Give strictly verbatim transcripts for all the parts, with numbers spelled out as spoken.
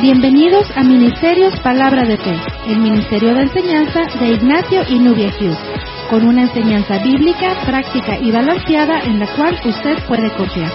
Bienvenidos a Ministerios Palabra de Fe, el ministerio de enseñanza de Ignacio y Nubia Hughes, con una enseñanza bíblica, práctica y balanceada en la cual usted puede confiar.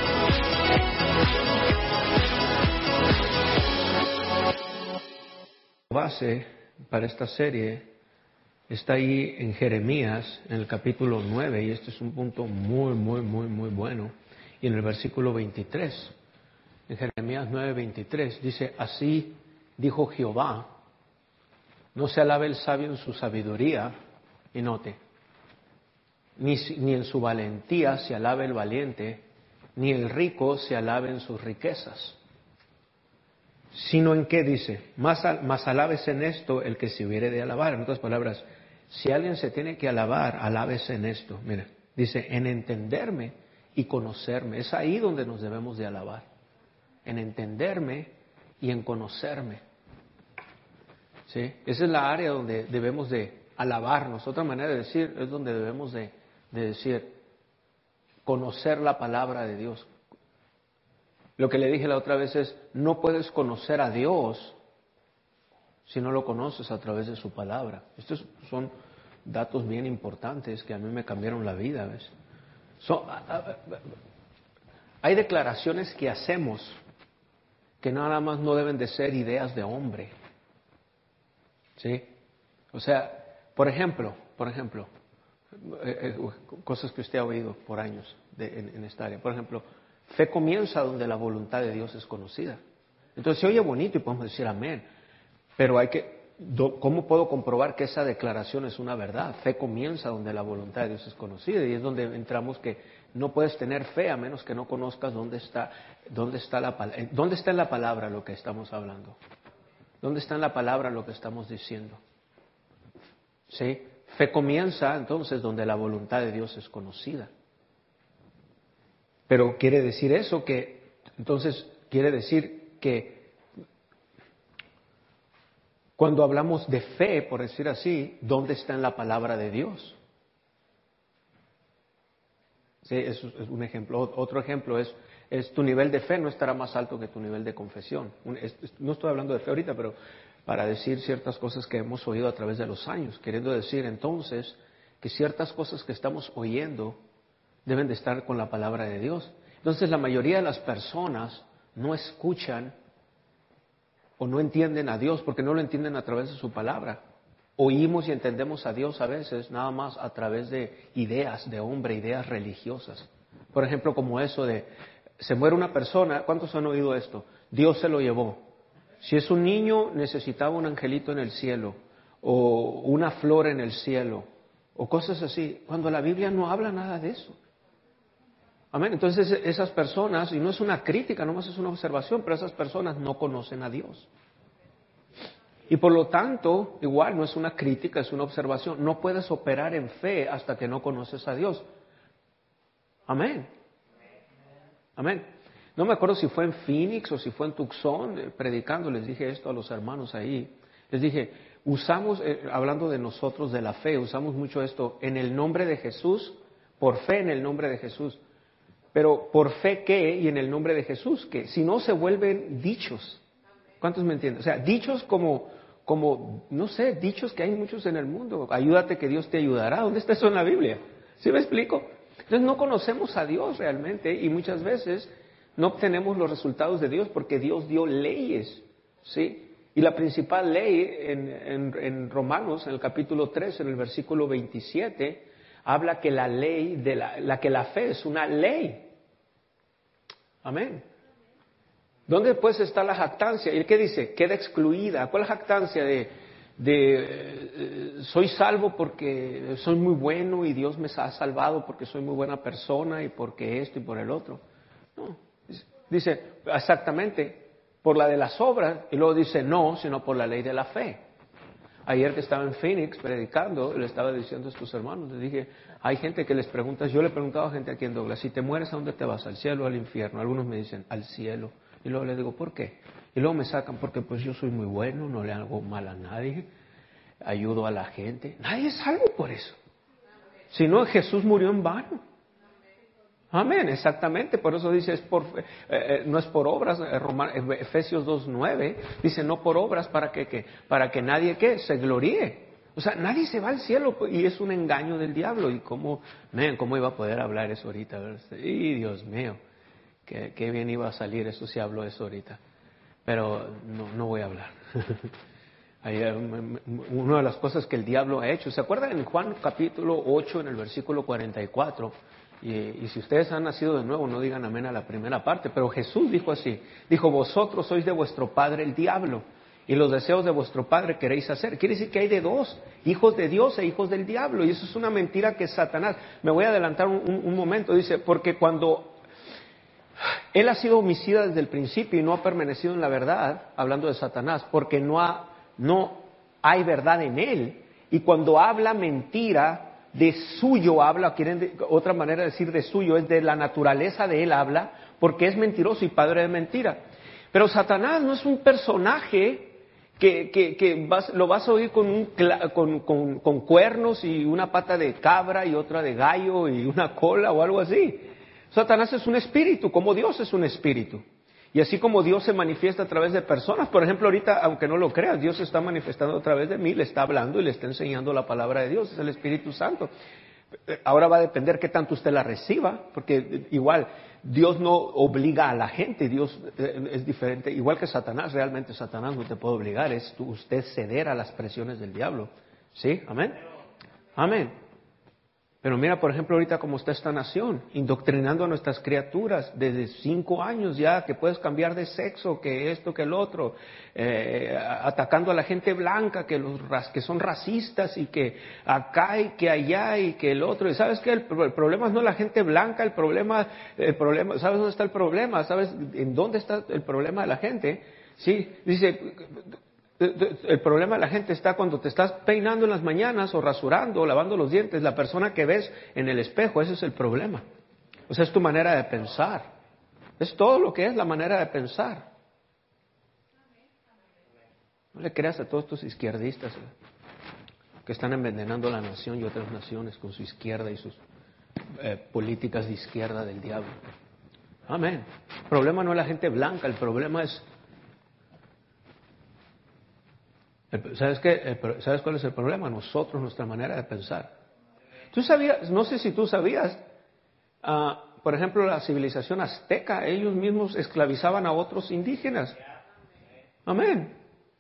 Base para esta serie está ahí en Jeremías, en el capítulo nueve, y este es un punto muy, muy, muy, muy bueno. Y en el versículo veintitrés, en Jeremías nueve, veintitrés, dice: así dijo Jehová, no se alabe el sabio en su sabiduría, y note, ni, ni en su valentía se alabe el valiente, ni el rico se alabe en sus riquezas. Sino en qué dice, más, más alabes en esto el que se hubiere de alabar. En otras palabras, si alguien se tiene que alabar, alábese en esto. Mira, dice, en entenderme y conocerme. Es ahí donde nos debemos de alabar. En entenderme y en conocerme. ¿Sí? Esa es la área donde debemos de alabarnos. Otra manera de decir es donde debemos de, de decir, conocer la palabra de Dios. Lo que le dije la otra vez es, no puedes conocer a Dios si no lo conoces a través de su palabra. Estos son datos bien importantes que a mí me cambiaron la vida, ¿ves? Son, hay declaraciones que hacemos que nada más no deben de ser ideas de hombre. ¿Sí? O sea, por ejemplo, por ejemplo, eh, eh, cosas que usted ha oído por años de, en, en esta área. Por ejemplo, fe comienza donde la voluntad de Dios es conocida. Entonces se oye bonito y podemos decir amén, pero hay que, ¿cómo puedo comprobar que esa declaración es una verdad? Fe comienza donde la voluntad de Dios es conocida, y es donde entramos que no puedes tener fe a menos que no conozcas dónde está, dónde está la, dónde está en la palabra lo que estamos hablando, dónde está en la palabra lo que estamos diciendo. ¿Sí? Fe comienza entonces donde la voluntad de Dios es conocida. Pero quiere decir eso que, entonces, quiere decir que cuando hablamos de fe, por decir así, ¿dónde está en la palabra de Dios? Sí, eso es un ejemplo. Otro ejemplo es, es tu nivel de fe no estará más alto que tu nivel de confesión. No estoy hablando de fe ahorita, pero para decir ciertas cosas que hemos oído a través de los años, queriendo decir entonces que ciertas cosas que estamos oyendo deben de estar con la palabra de Dios. Entonces la mayoría de las personas no escuchan o no entienden a Dios porque no lo entienden a través de su palabra. Oímos y entendemos a Dios a veces nada más a través de ideas de hombre, ideas religiosas. Por ejemplo, como eso de, se muere una persona, ¿cuántos han oído esto? Dios se lo llevó. Si es un niño, necesitaba un angelito en el cielo, o una flor en el cielo, o cosas así, cuando la Biblia no habla nada de eso. Amén. Entonces esas personas, y no es una crítica, nomás es una observación, pero esas personas no conocen a Dios. Y por lo tanto, igual no es una crítica, es una observación. No puedes operar en fe hasta que no conoces a Dios. Amén. Amén. No me acuerdo si fue en Phoenix o si fue en Tucson, predicando, les dije esto a los hermanos ahí. Les dije, usamos, eh, hablando de nosotros, de la fe, usamos mucho esto, en el nombre de Jesús, por fe en el nombre de Jesús. Pero ¿por fe qué? Y en el nombre de Jesús, ¿qué? Si no se vuelven dichos. ¿Cuántos me entienden? O sea, dichos como, como, no sé, dichos que hay muchos en el mundo. Ayúdate que Dios te ayudará. ¿Dónde está eso en la Biblia? ¿Sí me explico? Entonces no conocemos a Dios realmente y muchas veces no obtenemos los resultados de Dios porque Dios dio leyes, ¿sí? Y la principal ley en, en, en Romanos, en el capítulo tres, en el versículo veintisiete, habla que la ley, de la, la que la fe es una ley. Amén. ¿Dónde pues está la jactancia? ¿Y qué dice? Queda excluida. ¿Cuál es la jactancia de, de eh, soy salvo porque soy muy bueno y Dios me ha salvado porque soy muy buena persona y porque esto y por el otro? No. Dice exactamente por la de las obras, y luego dice no, sino por la ley de la fe. Ayer que estaba en Phoenix predicando, le estaba diciendo a estos hermanos, les dije, hay gente que les pregunta, yo le he preguntado a gente aquí en Douglas, si te mueres, ¿a dónde te vas? ¿Al cielo o al infierno? Algunos me dicen, al cielo. Y luego les digo, ¿por qué? Y luego me sacan, porque pues yo soy muy bueno, no le hago mal a nadie, ayudo a la gente. Nadie es salvo por eso. Si no, Jesús murió en vano. Amén, exactamente. Por eso dice, es por, eh, eh, no es por obras. eh, Roma- eh, Efesios dos nueve dice, no por obras para que, que para que nadie que se gloríe. O sea, nadie se va al cielo y es un engaño del diablo. Y cómo, man, cómo iba a poder hablar eso ahorita, ¿verdad? Y Dios mío, qué, qué bien iba a salir eso si hablo eso ahorita. Pero no, no voy a hablar. Ahí, um, una de las cosas que el diablo ha hecho, ¿se acuerdan en Juan capítulo ocho, en el versículo cuarenta y cuatro? Y, y si ustedes han nacido de nuevo, no digan amén a la primera parte, pero Jesús dijo así, dijo, vosotros sois de vuestro padre el diablo, y los deseos de vuestro padre queréis hacer. Quiere decir que hay de dos, hijos de Dios e hijos del diablo, y eso es una mentira que Satanás, me voy a adelantar un, un, un momento, dice, porque cuando él ha sido homicida desde el principio y no ha permanecido en la verdad, hablando de Satanás, porque no ha, no hay verdad en él, y cuando habla mentira, de suyo habla, quieren de, otra manera de decir de suyo, es de la naturaleza de él habla, porque es mentiroso y padre de mentira. Pero Satanás no es un personaje que, que, que vas, lo vas a oír con, un, con, con, con cuernos y una pata de cabra y otra de gallo y una cola o algo así. Satanás es un espíritu, como Dios es un espíritu. Y así como Dios se manifiesta a través de personas, por ejemplo, ahorita, aunque no lo creas, Dios se está manifestando a través de mí, le está hablando y le está enseñando la palabra de Dios, es el Espíritu Santo. Ahora va a depender qué tanto usted la reciba, porque igual Dios no obliga a la gente, Dios es diferente, igual que Satanás, realmente Satanás no te puede obligar, es usted ceder a las presiones del diablo. ¿Sí? ¿Amén? Amén. Pero mira, por ejemplo, ahorita cómo está esta nación, indoctrinando a nuestras criaturas desde cinco años ya, que puedes cambiar de sexo, que esto, que el otro, eh, atacando a la gente blanca, que los que son racistas y que acá y que allá y que el otro. Y sabes qué, el, el problema es no la gente blanca, el problema, el problema, ¿sabes dónde está el problema? ¿Sabes en dónde está el problema de la gente? Sí, dice. El problema de la gente está cuando te estás peinando en las mañanas o rasurando o lavando los dientes, la persona que ves en el espejo, ese es el problema. O sea, es tu manera de pensar. Es todo lo que es la manera de pensar. No le creas a todos estos izquierdistas que están envenenando la nación y otras naciones con su izquierda y sus eh, políticas de izquierda del diablo. Amén. El problema no es la gente blanca, el problema es... ¿Sabes qué? ¿Sabes cuál es el problema? Nosotros, nuestra manera de pensar. Tú sabías, no sé si tú sabías, uh, por ejemplo, la civilización azteca, ellos mismos esclavizaban a otros indígenas. Amén.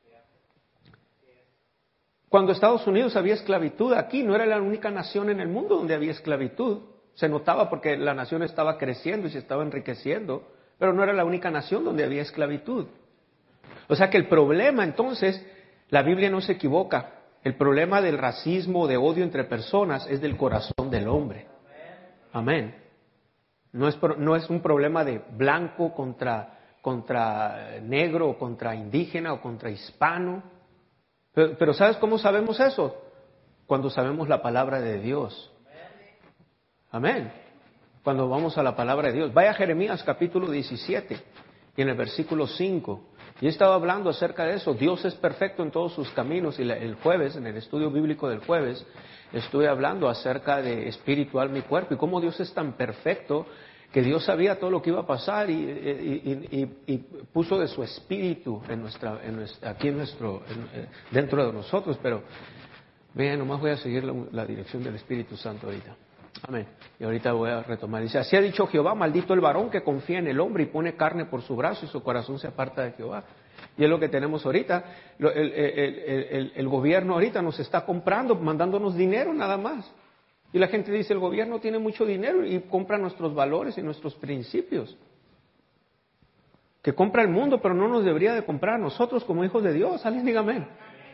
Cuando Estados Unidos había esclavitud, aquí no era la única nación en el mundo donde había esclavitud. Se notaba porque la nación estaba creciendo y se estaba enriqueciendo, pero no era la única nación donde había esclavitud. O sea que el problema entonces... La Biblia no se equivoca. El problema del racismo, de odio entre personas, es del corazón del hombre. Amén. No es, no es un problema de blanco contra, contra negro, o contra indígena, o contra hispano. Pero, pero ¿sabes cómo sabemos eso? Cuando sabemos la palabra de Dios. Amén. Cuando vamos a la palabra de Dios. Vaya a Jeremías capítulo diecisiete y en el versículo cinco. Y he estado hablando acerca de eso. Dios es perfecto en todos sus caminos. Y el jueves, en el estudio bíblico del jueves, estuve hablando acerca de espíritu, alma y cuerpo. Y cómo Dios es tan perfecto que Dios sabía todo lo que iba a pasar y, y, y, y puso de su espíritu en nuestra, en nuestra, aquí en nuestro, en, dentro de nosotros. Pero, bien, nomás voy a seguir la, la dirección del Espíritu Santo ahorita. Amén. Y ahorita voy a retomar. Dice, así ha dicho Jehová, maldito el varón que confía en el hombre y pone carne por su brazo y su corazón se aparta de Jehová. Y es lo que tenemos ahorita. El, el, el, el, el gobierno ahorita nos está comprando, mandándonos dinero nada más. Y la gente dice, el gobierno tiene mucho dinero y compra nuestros valores y nuestros principios. Que compra el mundo, pero no nos debería de comprar a nosotros como hijos de Dios. Alguien diga amén.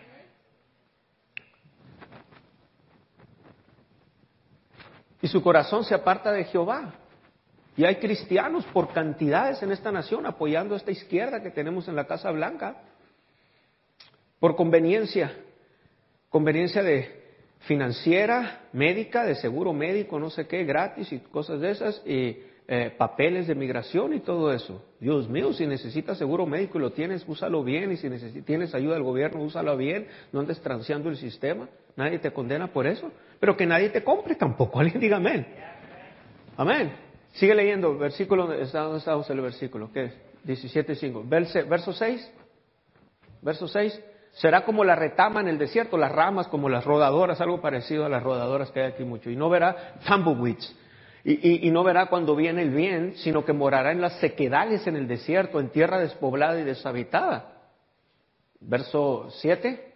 Y su corazón se aparta de Jehová. Y hay cristianos por cantidades en esta nación apoyando a esta izquierda que tenemos en la Casa Blanca. Por conveniencia. Conveniencia de financiera, médica, de seguro médico, no sé qué, gratis y cosas de esas. Y eh, papeles de migración y todo eso. Dios mío, si necesitas seguro médico y lo tienes, úsalo bien. Y si necesitas, tienes ayuda del gobierno, úsalo bien. No andes transeando el sistema. Nadie te condena por eso. Pero que nadie te compre tampoco. Alguien diga amén. Amén. Sigue leyendo, versículo, ¿dónde estamos en el versículo? ¿Qué es? diecisiete cinco. Verso seis. Verso seis. Será como la retama en el desierto, las ramas como las rodadoras, algo parecido a las rodadoras que hay aquí mucho. Y no verá tumbleweeds. Y, y, y no verá cuando viene el bien, sino que morará en las sequedales en el desierto, en tierra despoblada y deshabitada. Verso siete.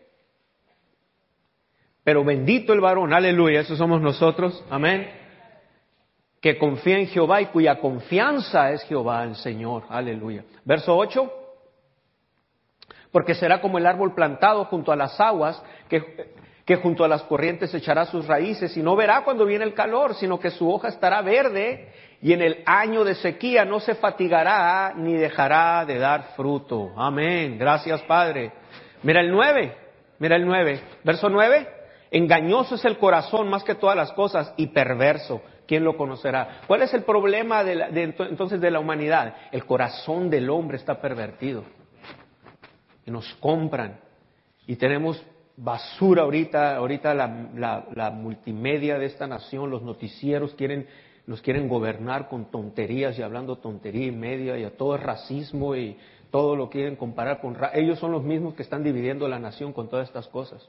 Pero bendito el varón, aleluya, esos somos nosotros, amén, que confía en Jehová y cuya confianza es Jehová el Señor, aleluya. Verso ocho. Porque será como el árbol plantado junto a las aguas, que, que junto a las corrientes echará sus raíces, y no verá cuando viene el calor, sino que su hoja estará verde, y en el año de sequía no se fatigará, ni dejará de dar fruto. Amén. Gracias, Padre. Mira el nueve, mira el nueve. Verso nueve. Engañoso es el corazón más que todas las cosas, y perverso. ¿Quién lo conocerá? ¿Cuál es el problema de la, de, entonces de la humanidad? El corazón del hombre está pervertido. Y nos compran. Y tenemos basura ahorita, ahorita la, la, la multimedia de esta nación, los noticieros quieren, nos quieren gobernar con tonterías y hablando tontería y media, y a todo es racismo y todo lo quieren comparar con... Ra- Ellos son los mismos que están dividiendo la nación con todas estas cosas.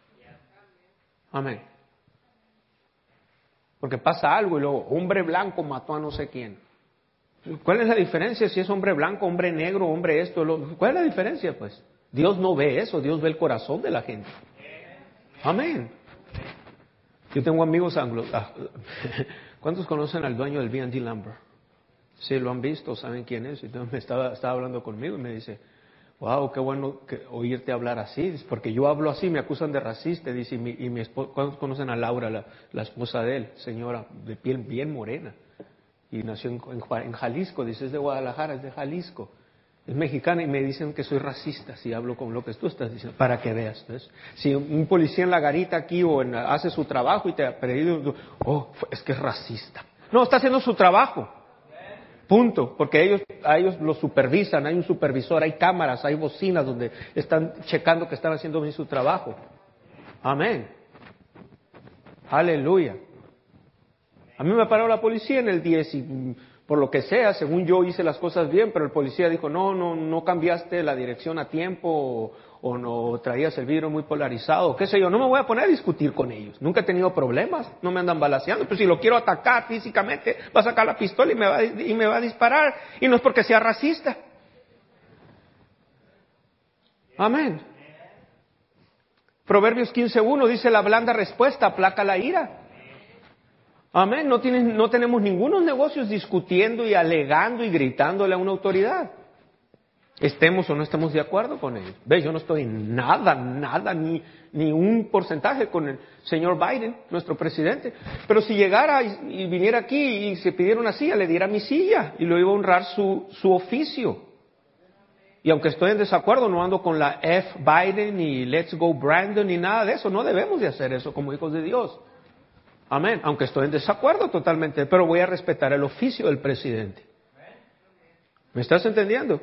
Amén. Porque pasa algo y luego, hombre blanco mató a no sé quién. ¿Cuál es la diferencia si es hombre blanco, hombre negro, hombre esto? Lo, ¿Cuál es la diferencia, pues? Dios no ve eso, Dios ve el corazón de la gente. Amén. Yo tengo amigos anglos. ¿Cuántos conocen al dueño del B and D Lumber? Sí, lo han visto, saben quién es. Entonces me estaba, estaba hablando conmigo y me dice, wow, qué bueno que oírte hablar así, porque yo hablo así, me acusan de racista. Dice, y mi, y mi esposa, ¿cuántos conocen a Laura, la, la esposa de él? Señora, de piel bien morena. Y nació en, en, en Jalisco, dice, es de Guadalajara, es de Jalisco. Es mexicana y me dicen que soy racista si hablo con lo que tú estás diciendo, para que veas. ¿Ves? Si un policía en la garita aquí o en, hace su trabajo y te ha pedido, oh, es que es racista. No, está haciendo su trabajo. Punto. Porque ellos, a ellos lo supervisan, hay un supervisor, hay cámaras, hay bocinas donde están checando que están haciendo bien su trabajo. Amén. Aleluya. A mí me paró la policía en el diez y por lo que sea, según yo hice las cosas bien, pero el policía dijo, no, no, no cambiaste la dirección a tiempo o, o no traías el vidrio muy polarizado, qué sé yo. No me voy a poner a discutir con ellos. Nunca he tenido problemas, no me andan balaceando. Pero si lo quiero atacar físicamente, va a sacar la pistola y me va a, y me va a disparar. Y no es porque sea racista. Amén. Proverbios quince uno dice, la blanda respuesta aplaca la ira. Amén, no, tienen, no tenemos ningunos negocios discutiendo y alegando y gritándole a una autoridad. Estemos o no estemos de acuerdo con ellos. ¿Ves? Yo no estoy en nada, nada, ni, ni un porcentaje con el señor Biden, nuestro presidente. Pero si llegara y, y viniera aquí y se pidiera una silla, le diera mi silla y lo iba a honrar su, su oficio. Y aunque estoy en desacuerdo, no ando con la F Biden ni Let's Go Brandon ni nada de eso. No debemos de hacer eso como hijos de Dios. Amén, aunque estoy en desacuerdo totalmente, pero voy a respetar el oficio del presidente. ¿Me estás entendiendo?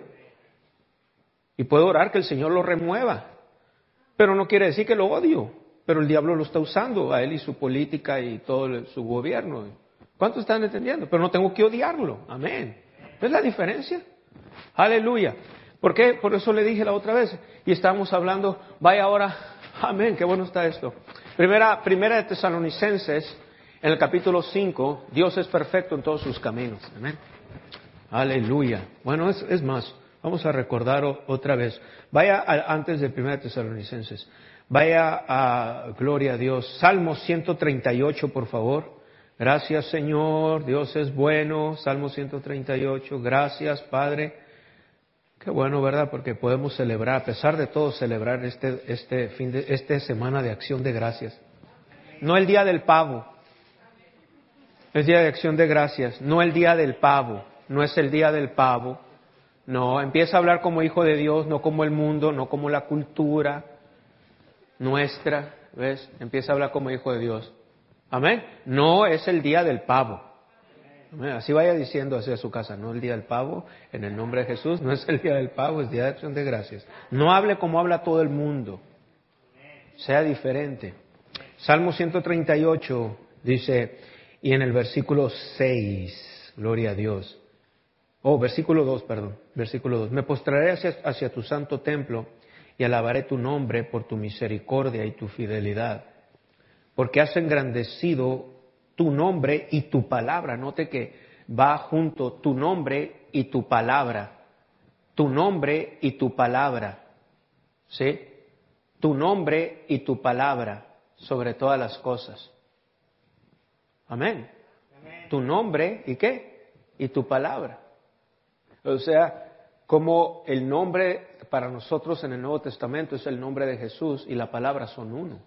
Y puedo orar que el Señor lo remueva, pero no quiere decir que lo odio, pero el diablo lo está usando a él y su política y todo su gobierno. ¿Cuántos están entendiendo? Pero no tengo que odiarlo, amén. ¿Ves la diferencia? Aleluya. ¿Por qué? Por eso le dije la otra vez, y estábamos hablando, vaya ahora, amén, qué bueno está esto. Primera, primera de Tesalonicenses, en el capítulo cinco, Dios es perfecto en todos sus caminos. Amén. Aleluya. Bueno, es, es más, vamos a recordar o, otra vez. Vaya a, antes de Primera de Tesalonicenses. Vaya a, gloria a Dios, Salmo ciento treinta y ocho, por favor. Gracias, Señor, Dios es bueno. Salmo ciento treinta y ocho, gracias, Padre. Qué bueno, ¿verdad? Porque podemos celebrar, a pesar de todo, celebrar este, este fin de, esta semana de acción de gracias. No el día del pavo. Es día de acción de gracias. No el día del pavo. No es el día del pavo. No, empieza a hablar como hijo de Dios, no como el mundo, no como la cultura nuestra. ¿Ves? Empieza a hablar como hijo de Dios. Amén. No es el día del pavo. Así vaya diciendo hacia su casa, no el día del pavo, en el nombre de Jesús, no es el día del pavo, es día de acción de gracias. No hable como habla todo el mundo, sea diferente. Salmo ciento treinta y ocho dice, y en el versículo seis, Gloria a Dios. Oh, versículo dos, perdón. Versículo dos. Me postraré hacia, hacia tu santo templo y alabaré tu nombre por tu misericordia y tu fidelidad. Porque has engrandecido tu nombre y tu palabra. Note que va junto tu nombre y tu palabra. Tu nombre y tu palabra. ¿Sí? Tu nombre y tu palabra sobre todas las cosas. Amén. Amén. Tu nombre y qué? Y tu palabra. O sea, como el nombre para nosotros en el Nuevo Testamento es el nombre de Jesús y la palabra son uno.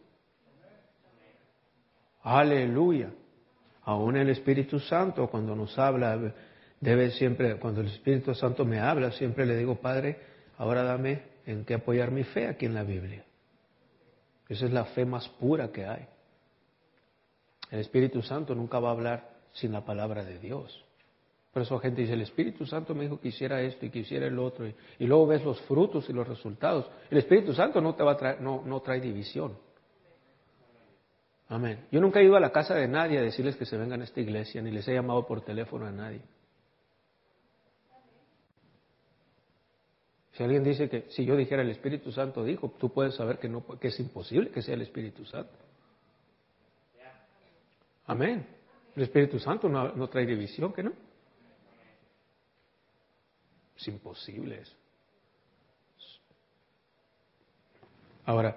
Aleluya. Aún el Espíritu Santo cuando nos habla, debe siempre, cuando el Espíritu Santo me habla, siempre le digo, Padre, ahora dame en qué apoyar mi fe aquí en la Biblia. Esa es la fe más pura que hay. El Espíritu Santo nunca va a hablar sin la palabra de Dios. Por eso la gente dice, el Espíritu Santo me dijo que hiciera esto y que hiciera el otro. Y, y luego ves los frutos y los resultados. El Espíritu Santo no te va a traer, no, no trae división. Amén. Yo nunca he ido a la casa de nadie a decirles que se vengan a esta iglesia, ni les he llamado por teléfono a nadie. Si alguien dice que si yo dijera el Espíritu Santo dijo, tú puedes saber que, no, que es imposible que sea el Espíritu Santo. Amén. El Espíritu Santo no, no trae división, ¿que no? Es imposible eso. Ahora,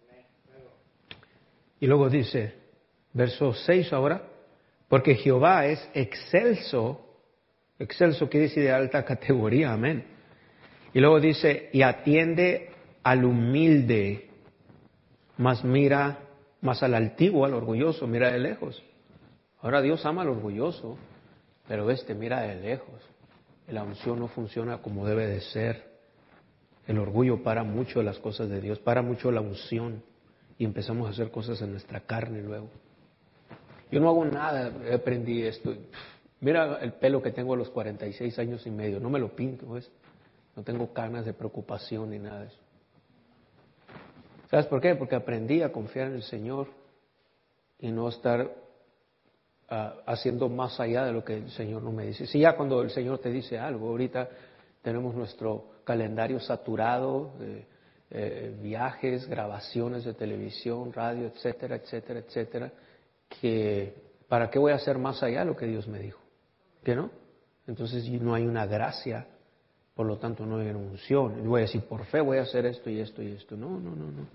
y luego dice, verso seis ahora, porque Jehová es excelso, excelso quiere decir de alta categoría, amén. Y luego dice, y atiende al humilde, mas mira, más al altivo, al orgulloso, mira de lejos. Ahora Dios ama al orgulloso, pero este mira de lejos. La unción no funciona como debe de ser. El orgullo para mucho de las cosas de Dios, para mucho la unción. Y empezamos a hacer cosas en nuestra carne luego. Yo no hago nada, aprendí esto. Mira el pelo que tengo a los cuarenta y seis años y medio, no me lo pinto, ¿ves? No tengo canas de preocupación ni nada de eso. ¿Sabes por qué? Porque aprendí a confiar en el Señor y no estar uh, haciendo más allá de lo que el Señor no me dice. Si ya cuando el Señor te dice algo, ahorita tenemos nuestro calendario saturado de eh, viajes, grabaciones de televisión, radio, etcétera, etcétera, etcétera, que ¿para qué voy a hacer más allá de lo que Dios me dijo? ¿Que no? Entonces no hay una gracia, por lo tanto no hay una unción. Y voy a decir, por fe voy a hacer esto y esto y esto. No, no, no, no.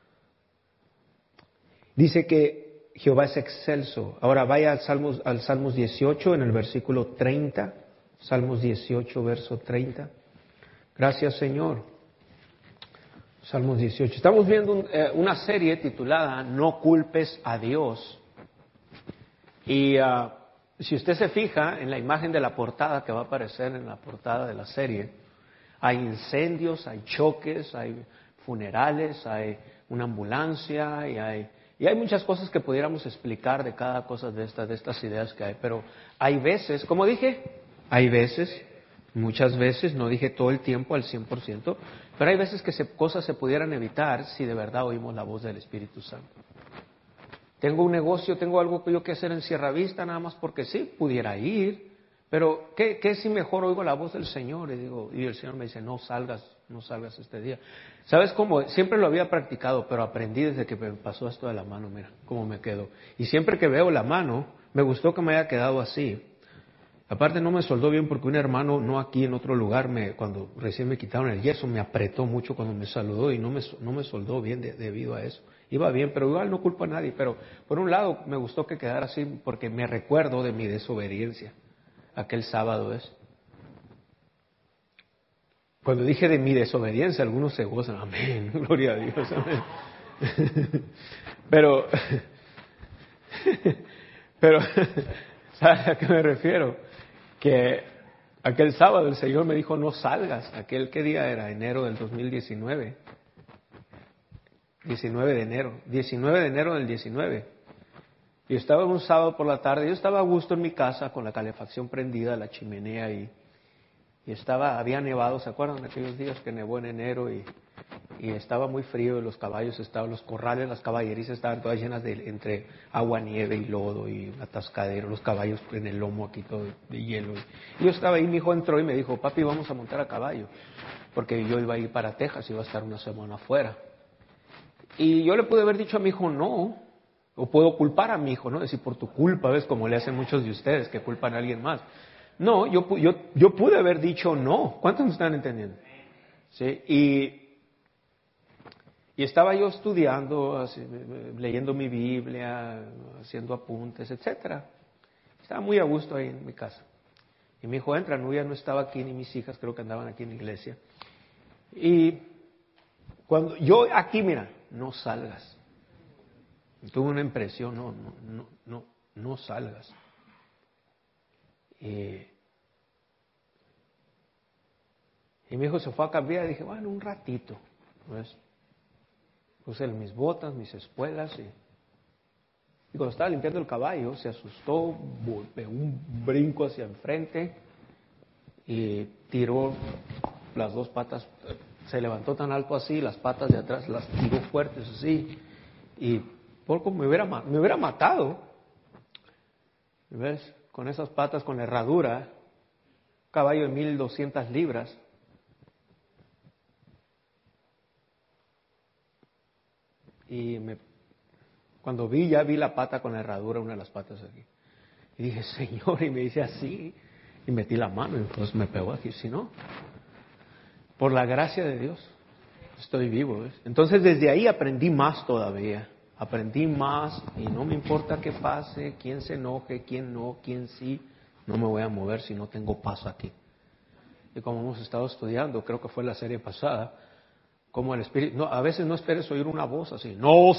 Dice que Jehová es excelso. Ahora vaya al Salmos, al Salmos dieciocho en el versículo treinta. Salmos dieciocho, verso treinta. Gracias, Señor. Salmos dieciocho. Estamos viendo un, eh, una serie titulada No culpes a Dios. Y uh, si usted se fija en la imagen de la portada que va a aparecer en la portada de la serie, hay incendios, hay choques, hay funerales, hay una ambulancia y hay, y hay muchas cosas que pudiéramos explicar de cada cosa de estas, de estas ideas que hay. Pero hay veces, como dije, hay veces, muchas veces, no dije todo el tiempo al cien por ciento, pero hay veces que se, cosas se pudieran evitar si de verdad oímos la voz del Espíritu Santo. Tengo un negocio, tengo algo que yo que hacer en Sierra Vista, nada más porque sí, pudiera ir, pero ¿qué, qué si mejor oigo la voz del Señor? Y digo, y el Señor me dice, no salgas, no salgas este día. ¿Sabes cómo? Siempre lo había practicado, pero aprendí desde que me pasó esto de la mano, mira cómo me quedó. Y siempre que veo la mano, me gustó que me haya quedado así. Aparte no me soldó bien porque un hermano, no aquí en otro lugar, me, cuando recién me quitaron el yeso, me apretó mucho cuando me saludó y no me, no me soldó bien de, debido a eso. Iba bien, pero igual no culpo a nadie. Pero por un lado me gustó que quedara así porque me recuerdo de mi desobediencia. Aquel sábado es. Cuando dije de mi desobediencia, algunos se gozan. Amén, gloria a Dios, amén. Pero, pero, ¿sabes a qué me refiero? Que aquel sábado el Señor me dijo, no salgas. Aquel, ¿qué día era? Enero del dos mil diecinueve. diecinueve de enero. diecinueve de enero del diecinueve. Yo estaba un sábado por la tarde, yo estaba a gusto en mi casa con la calefacción prendida, la chimenea y, y estaba, había nevado, ¿se acuerdan de aquellos días que nevó en enero? Y, y estaba muy frío, y los caballos estaban, los corrales, las caballerizas estaban todas llenas de entre agua, nieve y lodo y atascadero, los caballos en el lomo aquí todo de hielo. Y yo estaba ahí, mi hijo entró y me dijo, papi, vamos a montar a caballo, porque yo iba a ir para Texas, iba a estar una semana afuera. Y yo le pude haber dicho a mi hijo no, o puedo culpar a mi hijo, ¿no? Decir, por tu culpa, ¿ves? Como le hacen muchos de ustedes, que culpan a alguien más. No, yo, yo, yo pude haber dicho no. ¿Cuántos me están entendiendo? ¿Sí? Y, y estaba yo estudiando, así, leyendo mi Biblia, haciendo apuntes, etcétera. Estaba muy a gusto ahí en mi casa. Y mi hijo entra, Nubia no estaba aquí, ni mis hijas, creo que andaban aquí en la iglesia. Y cuando yo aquí, mira, no salgas. Tuve una impresión, no, no, no, no, no salgas. Y, y mi hijo se fue a cambiar y dije, bueno, un ratito. ¿Ves? Puse mis botas, mis espuelas y, y cuando estaba limpiando el caballo se asustó, pegó un brinco hacia enfrente y tiró las dos patas, se levantó tan alto así, las patas de atrás las tiró fuertes así y poco me hubiera, me hubiera matado. ¿Ves? Con esas patas, con la herradura, caballo de mil doscientas libras. Y me, cuando vi, ya vi la pata con la herradura, una de las patas aquí. Y dije, Señor, y me dice así, y metí la mano, y pues me pegó aquí, si no. Por la gracia de Dios, estoy vivo, ¿ves? Entonces desde ahí aprendí más todavía. Aprendí más y no me importa qué pase, quién se enoje, quién no, quién sí, no me voy a mover si no tengo paz aquí. Y como hemos estado estudiando, creo que fue la serie pasada, como el Espíritu, no, a veces no esperes oír una voz así, no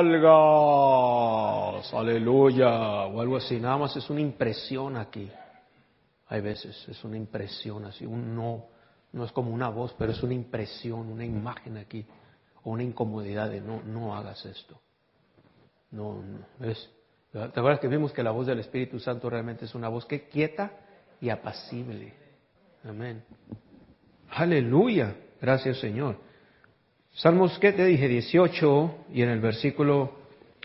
salgas, aleluya, o algo así, nada más es una impresión aquí. Hay veces es una impresión así, un no, no es como una voz, pero es una impresión, una imagen aquí, o una incomodidad de no, no hagas esto. No, no, ¿ves? ¿Te acuerdas que vimos que la voz del Espíritu Santo realmente es una voz que quieta y apacible? Amén. Aleluya. Gracias, Señor. Salmos, ¿qué te dije? dieciocho y en el versículo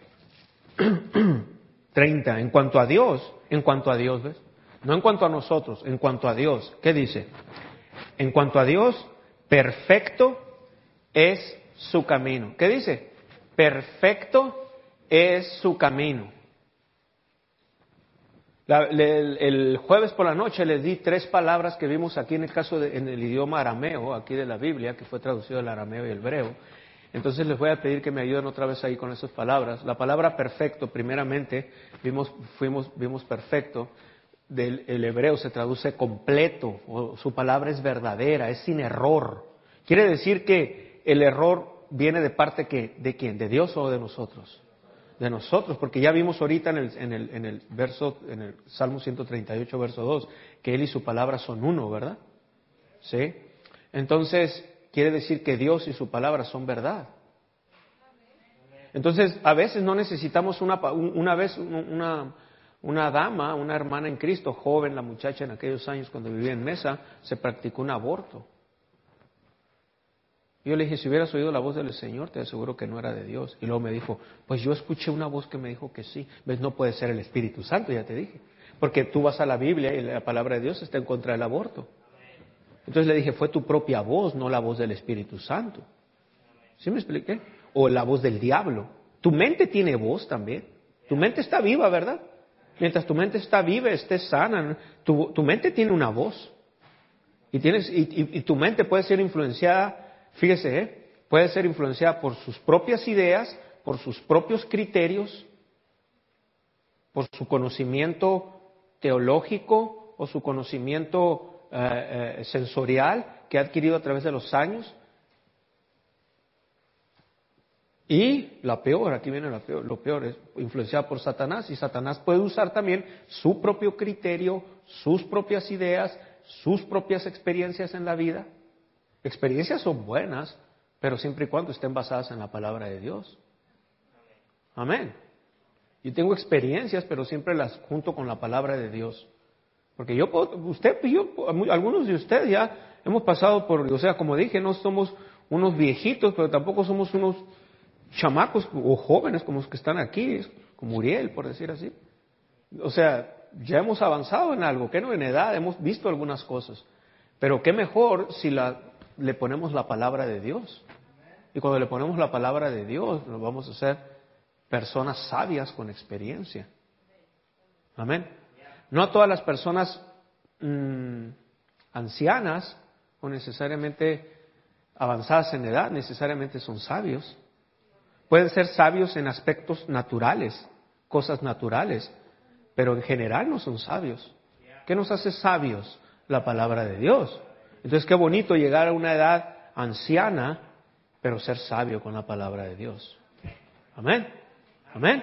treinta. En cuanto a Dios, en cuanto a Dios, ¿ves? No en cuanto a nosotros, en cuanto a Dios. ¿Qué dice? En cuanto a Dios, perfecto es su camino. ¿Qué dice? Perfecto es su camino. La, le, el, el jueves por la noche les di tres palabras que vimos aquí en el caso de, en el idioma arameo, aquí de la Biblia, que fue traducido al arameo y el hebreo. Entonces les voy a pedir que me ayuden otra vez ahí con esas palabras. La palabra perfecto, primeramente, vimos, fuimos, vimos perfecto. Del el hebreo se traduce completo, o su palabra es verdadera, es sin error. Quiere decir que el error viene de parte que, ¿de quién? ¿De Dios o de nosotros? De nosotros, porque ya vimos ahorita en el, en el, en el verso, en el Salmo ciento treinta y ocho, verso dos, que Él y su palabra son uno, ¿verdad? ¿Sí? Entonces, quiere decir que Dios y su palabra son verdad. Entonces, a veces no necesitamos una, una vez, una, una dama, una hermana en Cristo, joven, la muchacha en aquellos años cuando vivía en Mesa, se practicó un aborto. Yo le dije, si hubieras oído la voz del Señor, te aseguro que no era de Dios. Y luego me dijo, pues yo escuché una voz que me dijo que sí. ¿Ves? No puede ser el Espíritu Santo, ya te dije. Porque tú vas a la Biblia y la palabra de Dios está en contra del aborto. Entonces le dije, fue tu propia voz, no la voz del Espíritu Santo. ¿Sí me expliqué? O la voz del diablo. Tu mente tiene voz también. Tu mente está viva, ¿verdad? Mientras tu mente está viva, esté sana, tu, tu mente tiene una voz. Y, tienes, y, y, y tu mente puede ser influenciada. Fíjese, ¿eh? Puede ser influenciada por sus propias ideas, por sus propios criterios, por su conocimiento teológico o su conocimiento eh, eh, sensorial que ha adquirido a través de los años. Y la peor, aquí viene la peor, lo peor, es influenciada por Satanás. Y Satanás puede usar también su propio criterio, sus propias ideas, sus propias experiencias en la vida. Experiencias son buenas, pero siempre y cuando estén basadas en la palabra de Dios. Amén. Yo tengo experiencias, pero siempre las junto con la palabra de Dios. Porque yo, usted, yo, algunos de ustedes ya hemos pasado por, o sea, como dije, no somos unos viejitos, pero tampoco somos unos chamacos o jóvenes como los que están aquí, como Uriel, por decir así. O sea, ya hemos avanzado en algo, que no en edad, hemos visto algunas cosas. Pero qué mejor si la, le ponemos la palabra de Dios. Y cuando le ponemos la palabra de Dios, nos vamos a hacer personas sabias con experiencia. Amén. No todas las personas mmm, ancianas o necesariamente avanzadas en edad necesariamente son sabios. Pueden ser sabios en aspectos naturales, cosas naturales, pero en general no son sabios. ¿Qué nos hace sabios? La palabra de Dios. Entonces qué bonito llegar a una edad anciana, pero ser sabio con la palabra de Dios. Amén. Amén.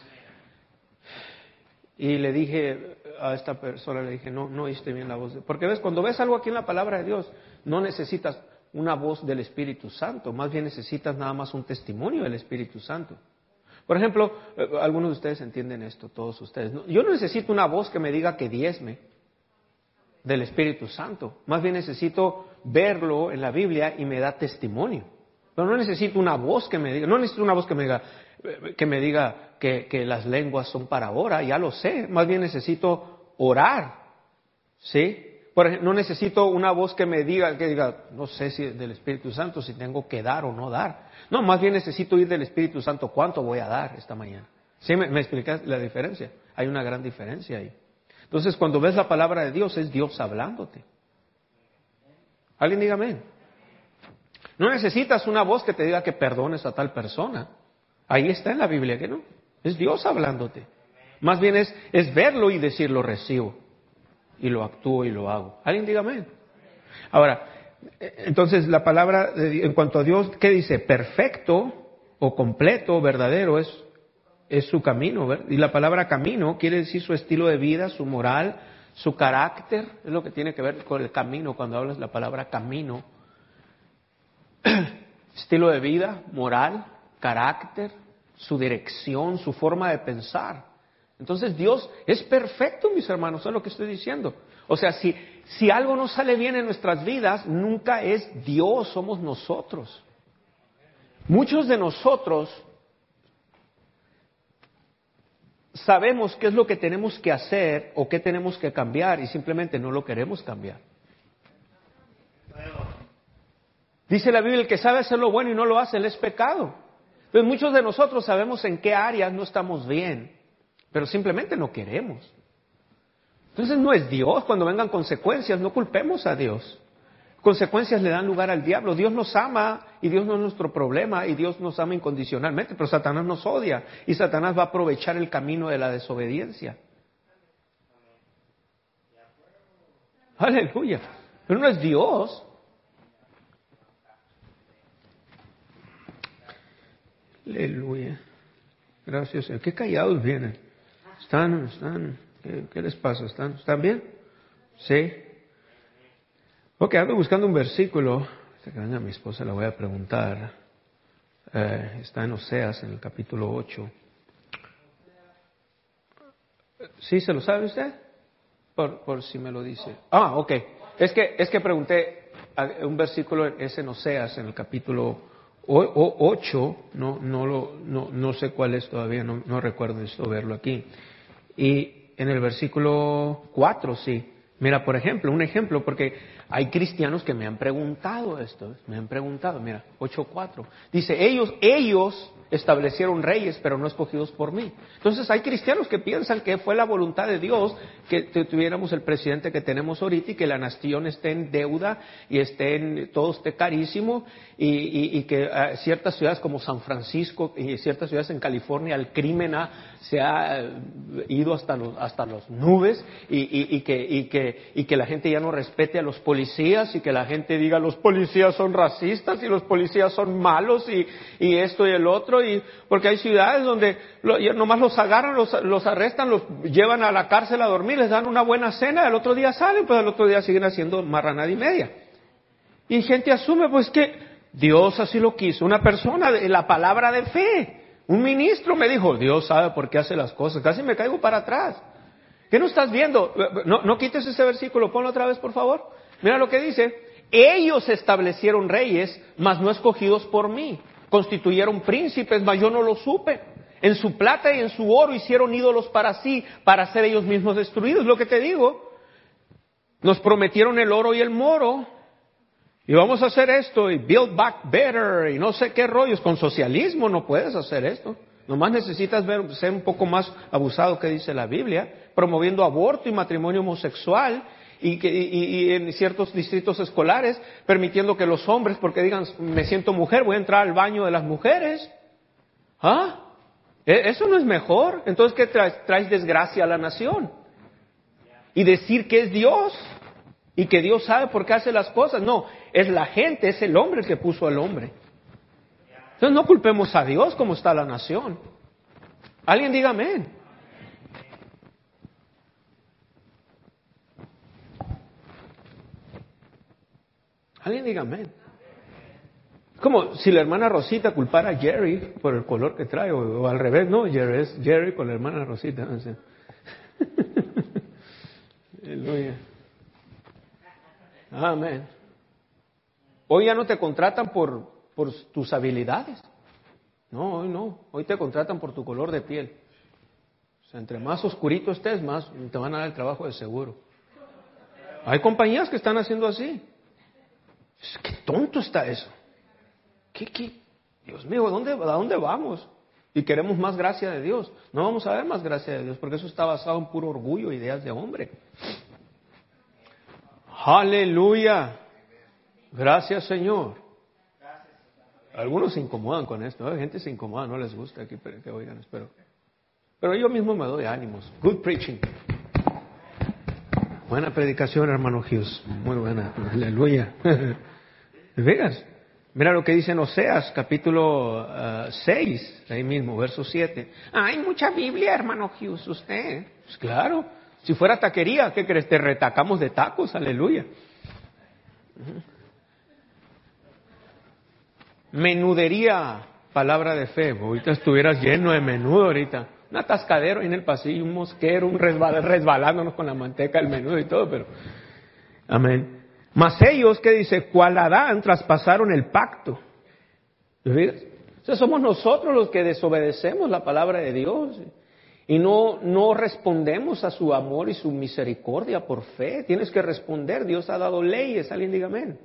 Y le dije a esta persona, le dije, no, no oíste bien la voz. De... Porque ves, cuando ves algo aquí en la palabra de Dios, no necesitas una voz del Espíritu Santo, más bien necesitas nada más un testimonio del Espíritu Santo. Por ejemplo, algunos de ustedes entienden esto, todos ustedes. Yo no necesito una voz que me diga que diezme del Espíritu Santo, más bien necesito verlo en la Biblia y me da testimonio. Pero no necesito una voz que me diga, no necesito una voz que me diga que, me diga que, que las lenguas son para ahora, ya lo sé, más bien necesito orar, ¿sí? Por ejemplo, no necesito una voz que me diga, que diga, no sé si del Espíritu Santo, si tengo que dar o no dar. No, más bien necesito ir del Espíritu Santo, ¿cuánto voy a dar esta mañana? ¿Sí me, me explicas la diferencia? Hay una gran diferencia ahí. Entonces, cuando ves la palabra de Dios, es Dios hablándote. ¿Alguien diga amén? No necesitas una voz que te diga que perdones a tal persona. Ahí está en la Biblia, ¿que no? Es Dios hablándote. Más bien es, es verlo y decir, lo recibo. Y lo actúo y lo hago. ¿Alguien diga amén? Ahora, entonces la palabra, en cuanto a Dios, ¿qué dice? Perfecto o completo, verdadero, es, es su camino. ¿verdad? Y la palabra camino quiere decir su estilo de vida, su moral, su carácter. Es lo que tiene que ver con el camino cuando hablas de la palabra camino. Estilo de vida, moral, carácter, su dirección, su forma de pensar. Entonces Dios es perfecto, mis hermanos, eso es lo que estoy diciendo. O sea, si, si algo no sale bien en nuestras vidas, nunca es Dios, somos nosotros. Muchos de nosotros sabemos qué es lo que tenemos que hacer o qué tenemos que cambiar y simplemente no lo queremos cambiar. Dice la Biblia, el que sabe hacer lo bueno y no lo hace, él es pecado. Entonces muchos de nosotros sabemos en qué áreas no estamos bien, pero simplemente no queremos. Entonces no es Dios. Cuando vengan consecuencias, no culpemos a Dios. Consecuencias le dan lugar al diablo. Dios nos ama y Dios no es nuestro problema y Dios nos ama incondicionalmente, pero Satanás nos odia y Satanás va a aprovechar el camino de la desobediencia. Aleluya. Pero no es Dios. Aleluya. Gracias, Señor. Qué callados vienen. ¿Están? ¿Están? ¿Qué, qué les pasa? ¿Están? ¿Están bien? Sí. Ok, ando buscando un versículo. Hasta que venga mi esposa la voy a preguntar. Eh, está en Oseas, en el capítulo ocho. ¿Sí se lo sabe usted? Por, por si me lo dice. Ah, ok. Es que, es que pregunté, un versículo es en Oseas, en el capítulo ocho, no, no, lo, no, no sé cuál es todavía, no, no recuerdo esto verlo aquí. Y en el versículo cuatro, sí. Mira, por ejemplo, un ejemplo, porque hay cristianos que me han preguntado esto, me han preguntado, mira, ocho cuatro. Dice, ellos, ellos establecieron reyes, pero no escogidos por mí. Entonces hay cristianos que piensan que fue la voluntad de Dios que tuviéramos el presidente que tenemos ahorita y que la nación esté en deuda y esté en, todo esté carísimo y, y, y que uh, ciertas ciudades como San Francisco y ciertas ciudades en California el crimen ha, se ha uh, ido hasta los, hasta las nubes y, y, y, que, y, que, y que la gente ya no respete a los policías y que la gente diga los policías son racistas y los policías son malos y, y esto y el otro. Y porque hay ciudades donde lo, nomás los agarran, los, los arrestan, los llevan a la cárcel a dormir, les dan una buena cena, el otro día salen, pues el otro día siguen haciendo marranada y media. Y gente asume pues que Dios así lo quiso. Una persona de la palabra de fe, un ministro me dijo, Dios sabe por qué hace las cosas. Casi me caigo para atrás. ¿Qué no estás viendo? No, no quites ese versículo, ponlo otra vez por favor. Mira lo que dice. Ellos establecieron reyes, mas no escogidos por mí. Constituyeron príncipes, mas yo no lo supe. En su plata y en su oro hicieron ídolos para sí, para ser ellos mismos destruidos. Lo que te digo, nos prometieron el oro y el moro, y vamos a hacer esto, y build back better, y no sé qué rollos. Con socialismo no puedes hacer esto. Nomás necesitas ver, ser un poco más abusado que dice la Biblia, promoviendo aborto y matrimonio homosexual, y, que, y, y en ciertos distritos escolares, permitiendo que los hombres, porque digan, me siento mujer, voy a entrar al baño de las mujeres. ¿Ah? ¿Eso no es mejor? Entonces, ¿qué traes? Traes desgracia a la nación. Y decir que es Dios, y que Dios sabe por qué hace las cosas. No, es la gente, es el hombre el que puso al hombre. Entonces no culpemos a Dios como está la nación. Alguien diga amén. Alguien diga amén. Como si la hermana Rosita culpara a Jerry por el color que trae, o, o al revés, no, Jerry es Jerry con la hermana Rosita. No sé. Aleluya. Amén. Hoy ya no te contratan por, por tus habilidades. No, hoy no. Hoy te contratan por tu color de piel. O sea, entre más oscurito estés, más te van a dar el trabajo de seguro. Hay compañías que están haciendo así. Qué tonto está eso. ¿Qué, qué? Dios mío, ¿a dónde, ¿a dónde vamos? Y queremos más gracia de Dios. No vamos a ver más gracia de Dios, porque eso está basado en puro orgullo, ideas de hombre. Aleluya. Gracias, Señor. Algunos se incomodan con esto. Hay gente se incomoda, no les gusta aquí que oigan, espero. Pero yo mismo me doy ánimos. Good preaching. Buena predicación, hermano Hughes. Muy buena. Aleluya. ¿Veas? Mira lo que dice en Oseas, capítulo uh, seis, ahí mismo, verso siete. Hay mucha Biblia, hermano Hughes, usted. Pues claro, si fuera taquería, ¿qué crees? Te retacamos de tacos, aleluya. Menudería, palabra de fe. Ahorita estuvieras lleno de menudo ahorita. Un atascadero ahí en el pasillo, un mosquero, un resbal, resbalándonos con la manteca, el menudo y todo, pero... Amén. Mas ellos, ¿qué dice? Cual Adán traspasaron el pacto. ¿Ves? O sea, somos nosotros los que desobedecemos la palabra de Dios y no, no respondemos a su amor y su misericordia por fe. Tienes que responder. Dios ha dado leyes. Alguien diga amén.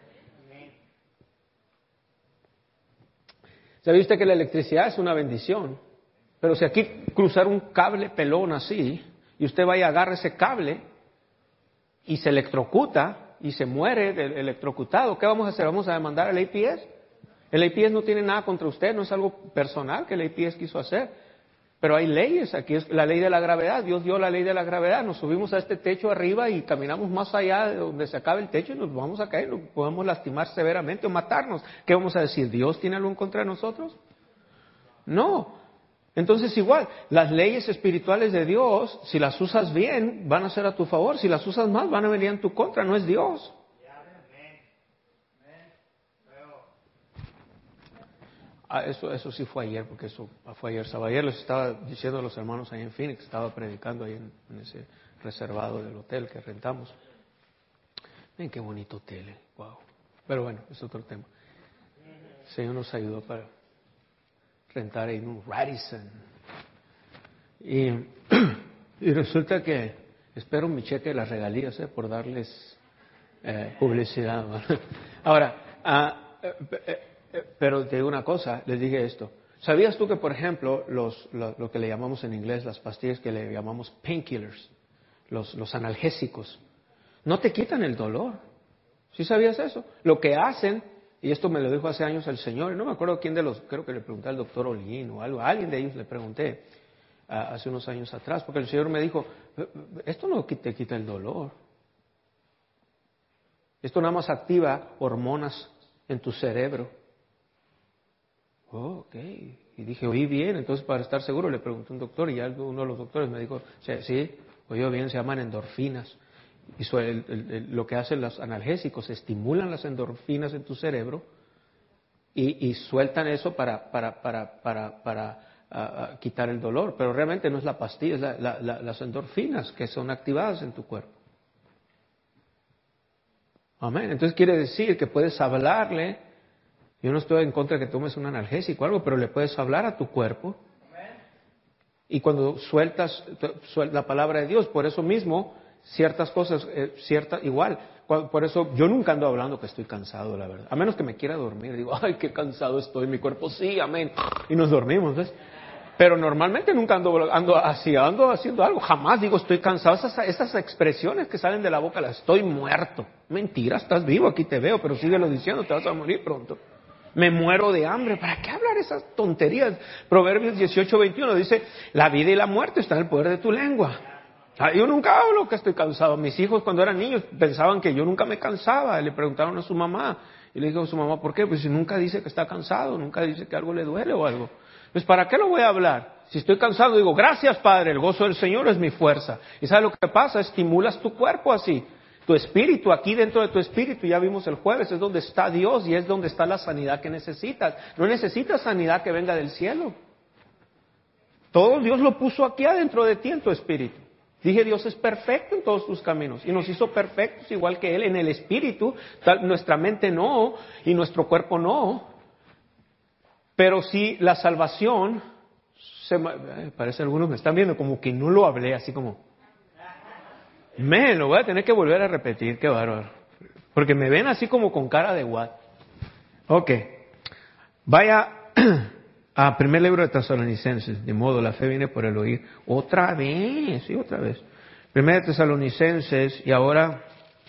¿Sabe usted que la electricidad es una bendición? Pero si aquí cruzar un cable pelón así y usted vaya a agarrar ese cable y se electrocuta y se muere electrocutado, ¿qué vamos a hacer? ¿Vamos a demandar al A P S? El A P S no tiene nada contra usted, no es algo personal que el A P S quiso hacer. Pero hay leyes, aquí es la ley de la gravedad, Dios dio la ley de la gravedad, nos subimos a este techo arriba y caminamos más allá de donde se acaba el techo y nos vamos a caer, nos podemos lastimar severamente o matarnos. ¿Qué vamos a decir? ¿Dios tiene algo en contra de nosotros? No. Entonces igual, las leyes espirituales de Dios, si las usas bien, van a ser a tu favor, si las usas mal, van a venir en tu contra, no es Dios. Ah, eso, eso sí fue ayer, porque eso fue ayer. sábado. Ayer les estaba diciendo a los hermanos ahí en Phoenix, estaba predicando ahí en, en ese reservado del hotel que rentamos. Miren qué bonito hotel, eh. Wow. Pero bueno, es otro tema. El Señor nos ayudó para rentar en un Radisson. Y, y resulta que espero mi cheque de las regalías, eh, por darles eh, publicidad. Ahora, ah, eh, eh, pero te digo una cosa, les dije esto. ¿Sabías tú que, por ejemplo, los, lo, lo que le llamamos en inglés, las pastillas que le llamamos painkillers, los, los analgésicos, no te quitan el dolor? ¿Sí sabías eso? Lo que hacen, y esto me lo dijo hace años el Señor, no me acuerdo quién de los, creo que le pregunté al doctor Olguín o algo, a alguien de ellos le pregunté uh, hace unos años atrás, porque el Señor me dijo, esto no te quita el dolor. Esto nada más activa hormonas en tu cerebro. Oh, ok. Y dije, oí bien. Entonces, para estar seguro, le pregunté a un doctor y algo, uno de los doctores me dijo, sí, oí bien, se llaman endorfinas. Y so, el, el, el, lo que hacen los analgésicos, estimulan las endorfinas en tu cerebro y, y sueltan eso para, para, para, para, para uh, uh, quitar el dolor. Pero realmente no es la pastilla, es la, la, la, las endorfinas que son activadas en tu cuerpo. Amén. Entonces quiere decir que puedes hablarle. Yo no estoy en contra de que tomes un analgésico o algo, pero le puedes hablar a tu cuerpo. Y cuando sueltas la palabra de Dios, por eso mismo, ciertas cosas, eh, cierta, igual, por eso yo nunca ando hablando que estoy cansado, la verdad. A menos que me quiera dormir, digo, ay, qué cansado estoy, mi cuerpo, sí, amén. Y nos dormimos, ¿ves? Pero normalmente nunca ando, ando así, ando haciendo algo, jamás digo estoy cansado. Esas, esas expresiones que salen de la boca, las estoy muerto. Mentira, estás vivo, aquí te veo, pero síguelo diciendo, te vas a morir pronto. Me muero de hambre. ¿Para qué hablar esas tonterías? Proverbios dieciocho veintiuno dice, la vida y la muerte están en el poder de tu lengua. Yo nunca hablo que estoy cansado. Mis hijos cuando eran niños pensaban que yo nunca me cansaba. Le preguntaron a su mamá. Y le dijo a su mamá, ¿por qué? Pues si nunca dice que está cansado, nunca dice que algo le duele o algo. Pues ¿para qué lo voy a hablar? Si estoy cansado, digo, gracias Padre, el gozo del Señor es mi fuerza. ¿Y sabes lo que pasa? Estimulas tu cuerpo así. Tu espíritu, aquí dentro de tu espíritu, ya vimos el jueves, es donde está Dios y es donde está la sanidad que necesitas. No necesitas sanidad que venga del cielo. Todo Dios lo puso aquí adentro de ti en tu espíritu. Dije, Dios es perfecto en todos tus caminos y nos hizo perfectos igual que Él en el espíritu. Tal, nuestra mente no y nuestro cuerpo no. Pero sí la salvación, se, parece algunos me están viendo como que no lo hablé así como... Me lo voy a tener que volver a repetir, qué bárbaro. Porque me ven así como con cara de what. Ok. Vaya a primer libro de Tesalonicenses. De modo, la fe viene por el oír. Otra vez, sí, otra vez. Primer de Tesalonicenses y ahora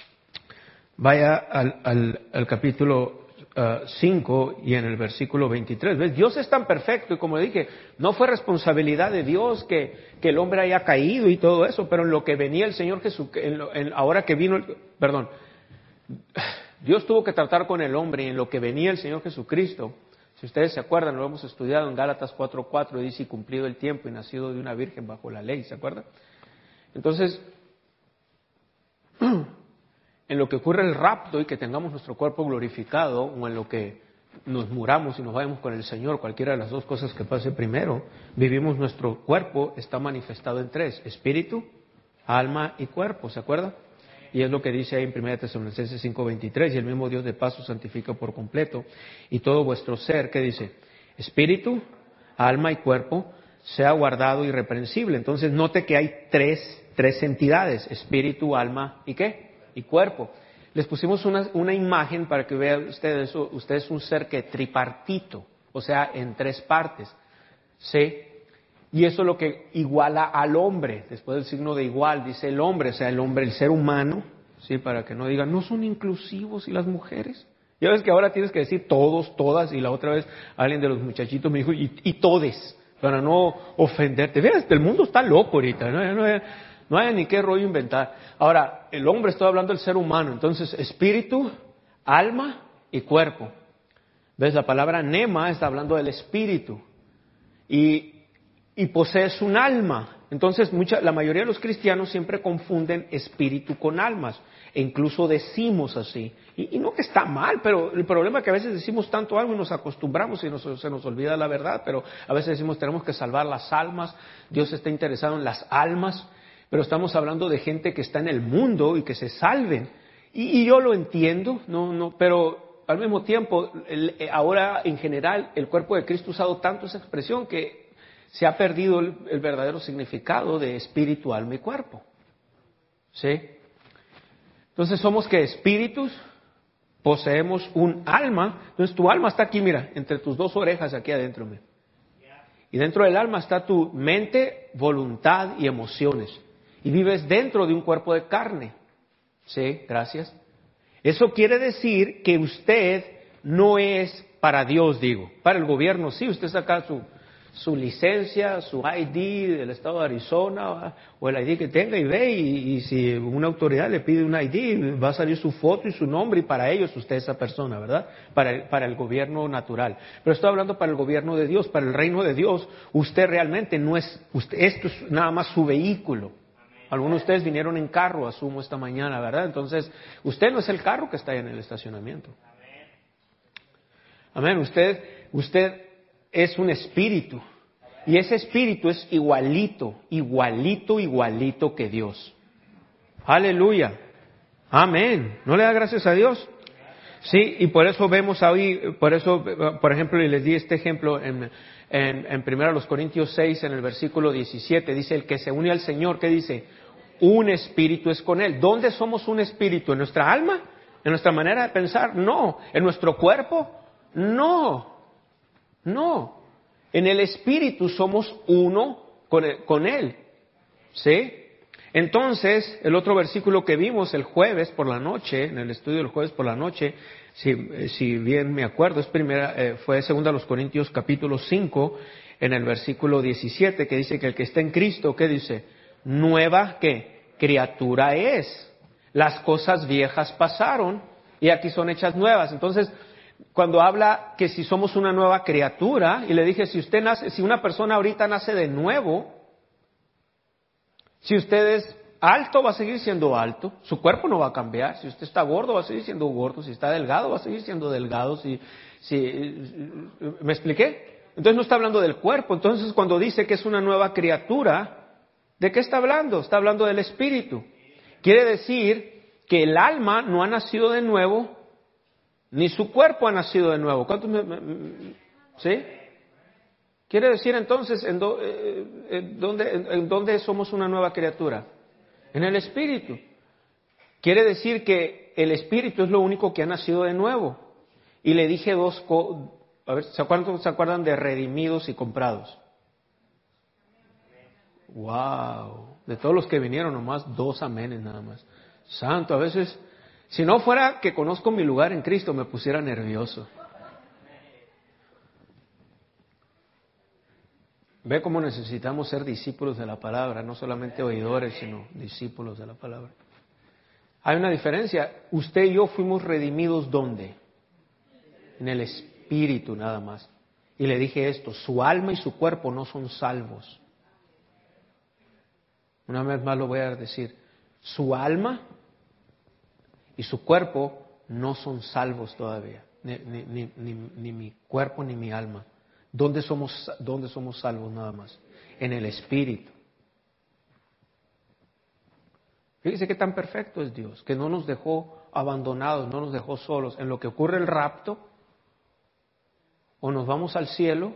vaya al, al, al capítulo cinco uh, y en el versículo veintitrés. ¿Ves? Dios es tan perfecto y como dije, no fue responsabilidad de Dios que, que el hombre haya caído y todo eso, pero en lo que venía el Señor Jesús, en lo, en, ahora que vino, el, perdón, Dios tuvo que tratar con el hombre y en lo que venía el Señor Jesucristo. Si ustedes se acuerdan, lo hemos estudiado en Gálatas cuatro cuatro, dice, y cumplido el tiempo y nacido de una virgen bajo la ley, ¿se acuerdan? Entonces, en lo que ocurre el rapto y que tengamos nuestro cuerpo glorificado, o en lo que nos muramos y nos vayamos con el Señor, cualquiera de las dos cosas que pase primero, vivimos, nuestro cuerpo está manifestado en tres, espíritu, alma y cuerpo, ¿se acuerda? Y es lo que dice ahí en primera Tesalonicenses cinco veintitrés, y el mismo Dios de paz os santifica por completo, y todo vuestro ser, ¿qué dice? Espíritu, alma y cuerpo, sea guardado irreprensible. Entonces note que hay tres, tres entidades, espíritu, alma y ¿qué? Y cuerpo. Les pusimos una, una imagen para que vean ustedes, usted es un ser que tripartito, o sea, en tres partes, ¿sí? Y eso es lo que iguala al hombre, después del signo de igual, dice el hombre, o sea, el hombre, el ser humano, ¿sí? Para que no digan, no son inclusivos y las mujeres. Ya ves que ahora tienes que decir todos, todas, y la otra vez alguien de los muchachitos me dijo, y, y todes, para no ofenderte. Vean, el mundo está loco ahorita, ¿no? no, no No hay ni qué rollo inventar. Ahora, el hombre, estoy hablando del ser humano. Entonces, espíritu, alma y cuerpo. ¿Ves? La palabra nema está hablando del espíritu. Y, y posees un alma. Entonces, mucha, la mayoría de los cristianos siempre confunden espíritu con almas. E incluso decimos así. Y, y no que está mal, pero el problema es que a veces decimos tanto algo y nos acostumbramos y nos, se nos olvida la verdad. Pero a veces decimos, tenemos que salvar las almas. Dios está interesado en las almas. Pero estamos hablando de gente que está en el mundo y que se salven. Y, y yo lo entiendo, no, no, pero al mismo tiempo, el, ahora en general, el cuerpo de Cristo ha usado tanto esa expresión que se ha perdido el, el verdadero significado de espíritu, alma y cuerpo. ¿Sí? Entonces somos que espíritus, poseemos un alma. Entonces tu alma está aquí, mira, entre tus dos orejas aquí adentro. Mira. Y dentro del alma está tu mente, voluntad y emociones. Y vives dentro de un cuerpo de carne. Sí, gracias. Eso quiere decir que usted no es para Dios, digo. Para el gobierno, sí, usted saca su, su licencia, su I D del estado de Arizona, o el I D que tenga y ve, y, y si una autoridad le pide un I D, va a salir su foto y su nombre, y para ellos usted es esa persona, ¿verdad? Para el, para el gobierno natural. Pero estoy hablando para el gobierno de Dios, para el reino de Dios, usted realmente no es, usted, esto es nada más su vehículo. Algunos de ustedes vinieron en carro, asumo, esta mañana, ¿verdad? Entonces, usted no es el carro que está ahí en el estacionamiento. Amén. Usted, usted es un espíritu. Y ese espíritu es igualito, igualito, igualito que Dios. Aleluya. Amén. ¿No le da gracias a Dios? Sí, y por eso vemos ahí, por eso, por ejemplo, y les di este ejemplo en, en, en primero los Corintios seis, en el versículo diecisiete, dice, el que se une al Señor, ¿qué dice? Un espíritu es con Él. ¿Dónde somos un espíritu? ¿En nuestra alma? ¿En nuestra manera de pensar? No. ¿En nuestro cuerpo? No. No. En el espíritu somos uno con, con Él. ¿Sí? Entonces, el otro versículo que vimos el jueves por la noche, en el estudio del jueves por la noche, si, si bien me acuerdo, es primera, eh, fue segunda a los Corintios capítulo cinco, en el versículo diecisiete, que dice que el que está en Cristo, ¿qué dice? Nueva, ¿qué? Criatura es. Las cosas viejas pasaron y aquí son hechas nuevas. Entonces, cuando habla que si somos una nueva criatura, y le dije, si usted nace, si una persona ahorita nace de nuevo, si usted es alto, va a seguir siendo alto. Su cuerpo no va a cambiar. Si usted está gordo, va a seguir siendo gordo. Si está delgado, va a seguir siendo delgado. Si, si, ¿me expliqué? Entonces no está hablando del cuerpo. Entonces cuando dice que es una nueva criatura, ¿de qué está hablando? Está hablando del espíritu. Quiere decir que el alma no ha nacido de nuevo, ni su cuerpo ha nacido de nuevo. ¿Cuántos me, me, me, ¿sí? Quiere decir entonces, ¿en, do, eh, en, dónde, en, en dónde somos una nueva criatura? En el Espíritu. Quiere decir que el Espíritu es lo único que ha nacido de nuevo. Y le dije dos cosas, a ver, ¿se acuerdan, ¿se acuerdan de redimidos y comprados? Wow, de todos los que vinieron nomás dos amenes nada más. Santo, a veces, si no fuera que conozco mi lugar en Cristo, me pusiera nervioso. Ve cómo necesitamos ser discípulos de la palabra, no solamente oidores, sino discípulos de la palabra. Hay una diferencia. Usted y yo fuimos redimidos ¿dónde? En el Espíritu nada más. Y le dije esto, su alma y su cuerpo no son salvos. Una vez más lo voy a decir. Su alma y su cuerpo no son salvos todavía. Ni, ni, ni, ni, ni mi cuerpo ni mi alma. ¿Dónde somos, ¿Dónde somos salvos nada más? En el Espíritu. Fíjese qué tan perfecto es Dios, que no nos dejó abandonados, no nos dejó solos. En lo que ocurre el rapto, o nos vamos al cielo,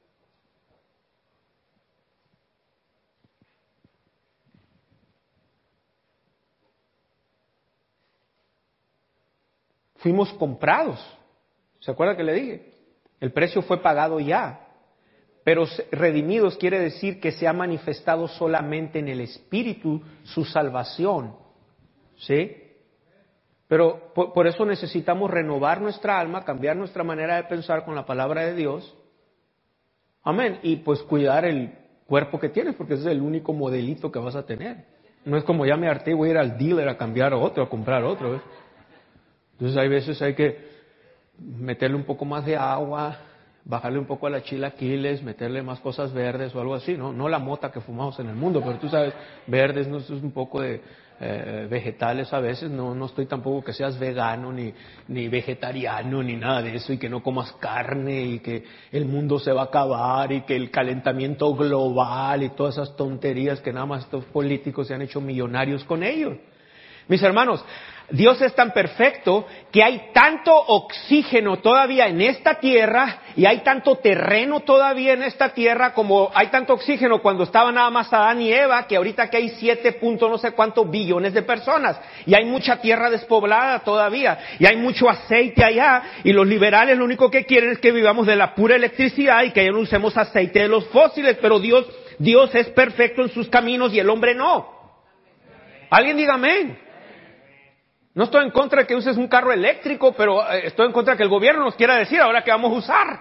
fuimos comprados. ¿Se acuerda que le dije? El precio fue pagado ya. Pero redimidos quiere decir que se ha manifestado solamente en el Espíritu su salvación. ¿Sí? Pero por, por eso necesitamos renovar nuestra alma, cambiar nuestra manera de pensar con la palabra de Dios. Amén. Y pues cuidar el cuerpo que tienes, porque ese es el único modelito que vas a tener. No es como ya me harté, voy a ir al dealer a cambiar otro, a comprar otro. ¿Ves? Entonces hay veces hay que meterle un poco más de agua, bajarle un poco a la chilaquiles, meterle más cosas verdes o algo así, ¿no? No la mota que fumamos en el mundo, pero tú sabes, verdes, no es un poco de eh, vegetales a veces, no, no estoy tampoco que seas vegano, ni, ni vegetariano, ni nada de eso, y que no comas carne, y que el mundo se va a acabar, y que el calentamiento global, y todas esas tonterías que nada más estos políticos se han hecho millonarios con ellos. Mis hermanos, Dios es tan perfecto que hay tanto oxígeno todavía en esta tierra y hay tanto terreno todavía en esta tierra como hay tanto oxígeno cuando estaban nada más Adán y Eva, que ahorita que hay siete punto no sé cuántos billones de personas y hay mucha tierra despoblada todavía y hay mucho aceite allá y los liberales lo único que quieren es que vivamos de la pura electricidad y que ya no usemos aceite de los fósiles, pero Dios, Dios es perfecto en sus caminos y el hombre no. Alguien diga amén. No estoy en contra de que uses un carro eléctrico, pero estoy en contra de que el gobierno nos quiera decir ahora qué vamos a usar.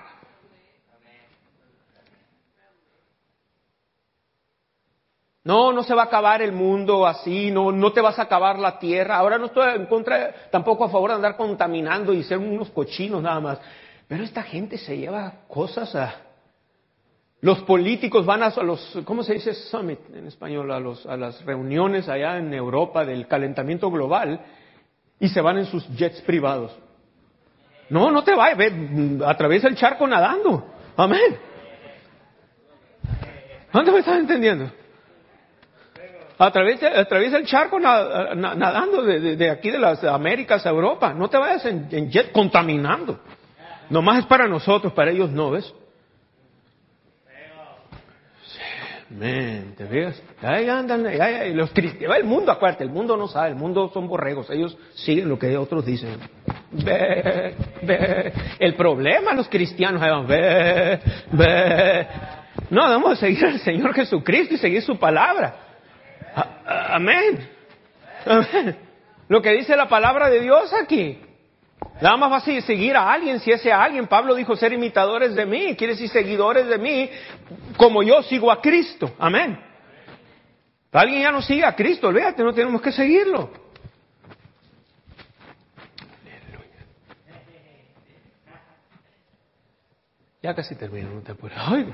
No, no se va a acabar el mundo así, no, no te vas a acabar la tierra. Ahora no estoy en contra, tampoco a favor de andar contaminando y ser unos cochinos nada más. Pero esta gente se lleva cosas a... Los políticos van a los, ¿cómo se dice summit en español? A, los, a las reuniones allá en Europa del calentamiento global. Y se van en sus jets privados. No, no te vayas, ve, atraviesa el charco nadando. Amén. ¿Dónde me estás entendiendo? Atraviesa, atraviesa el charco nadando de, de, de aquí de las Américas a Europa. No te vayas en, en jet contaminando. Nomás es para nosotros, para ellos no, ¿ves? Men, ¿te fijas? Ahí andan, ahí, ahí, los cristianos, el mundo, acuérdate, el mundo no sabe, el mundo son borregos, ellos siguen lo que otros dicen. Ve, ve. El problema los cristianos, ahí van, ve, ve. No, debemos de seguir al Señor Jesucristo y seguir su palabra. A, amén. Amén. Lo que dice la palabra de Dios aquí. Nada más fácil seguir a alguien, si ese alguien, Pablo dijo ser imitadores de mí, quiere decir seguidores de mí, como yo sigo a Cristo. Amén. Alguien ya no sigue a Cristo, olvídate, no tenemos que seguirlo. Ya casi termino, no te apures. Ay.